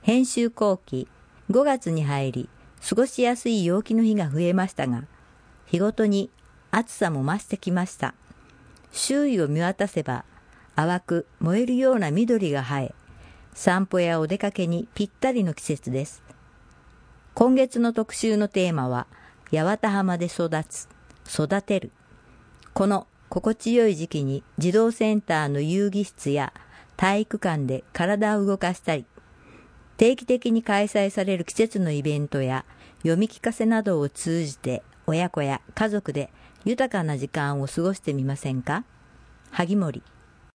編集後期、5月に入り、過ごしやすい陽気の日が増えましたが、日ごとに暑さも増してきました。周囲を見渡せば、淡く燃えるような緑が生え、散歩やお出かけにぴったりの季節です。今月の特集のテーマは、八幡浜で育てる。この心地よい時期に児童センターの遊戯室や体育館で体を動かしたり、定期的に開催される季節のイベントや読み聞かせなどを通じて親子や家族で豊かな時間を過ごしてみませんか？萩森